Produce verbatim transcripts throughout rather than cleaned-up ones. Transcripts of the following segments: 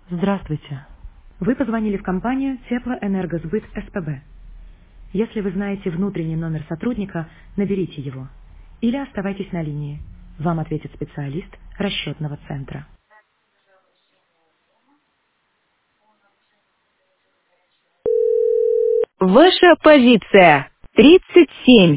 Здравствуйте. Вы позвонили в компанию Теплоэнергосбыт СПБ. Если вы знаете внутренний номер сотрудника, наберите его. Или оставайтесь на линии. Вам ответит специалист расчетного центра. Ваша позиция. тридцать семь.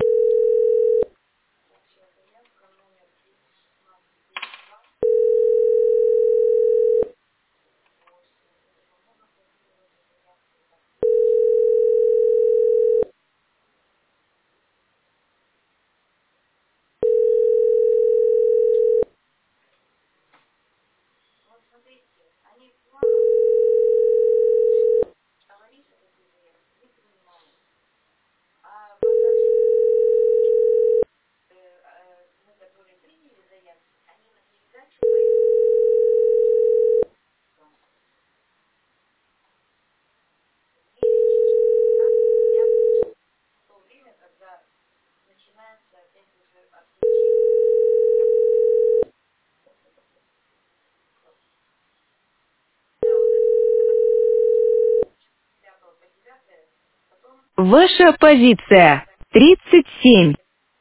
Ваша позиция. тридцать семь.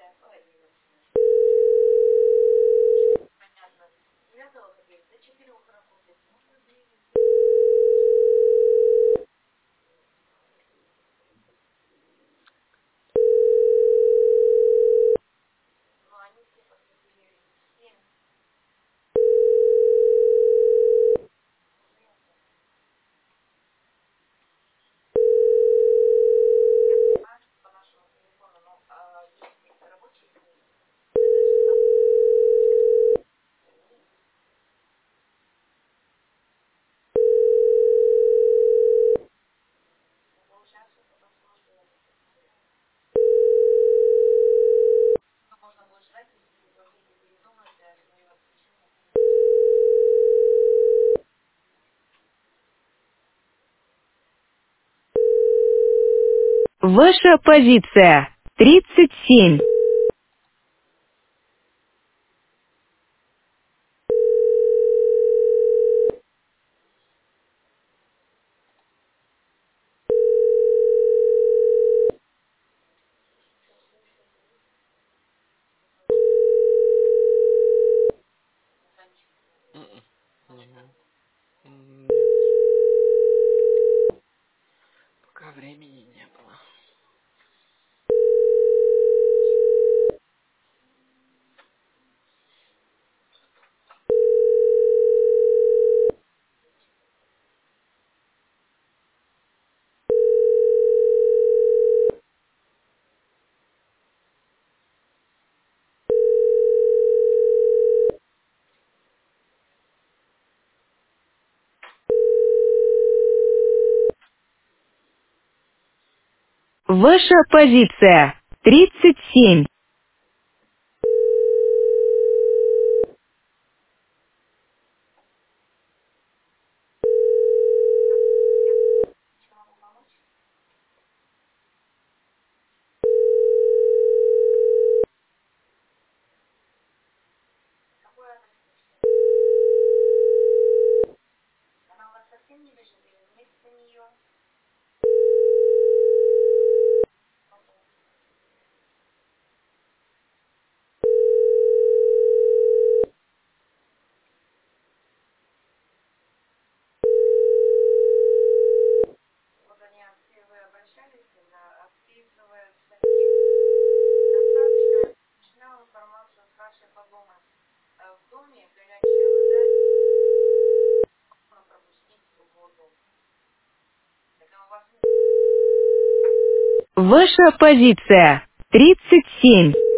Ваша позиция. тридцать семь. М-м. М, Нет, пока времени не было. Ваша позиция. тридцать семь. Ваша позиция. тридцать семь.